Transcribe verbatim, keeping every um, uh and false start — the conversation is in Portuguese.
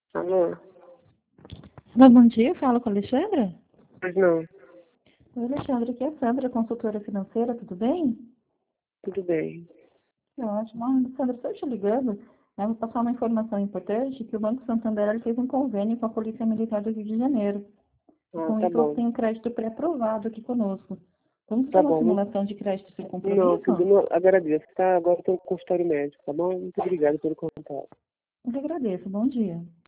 Alô? Olá, bom dia, falo com a Alexandra. Pois não, Oi, Alexandra, aqui é a Sandra, consultora financeira, tudo bem? tudo bem. Que ótimo. Ah, Alexandra, estou te ligando, né, vou passar uma informação importante, que o Banco Santander ele fez um convênio com a Polícia Militar do Rio de Janeiro. E Ah, com tá isso você bom. tem um crédito pré-aprovado aqui conosco. Vamos fazer Tá uma bom. Muito- simulação de crédito sem Não, tudo compromisso? não, agradeço, tá? Agora estou no consultório médico, tá bom? Muito obrigada pelo contato. Eu que agradeço, bom dia.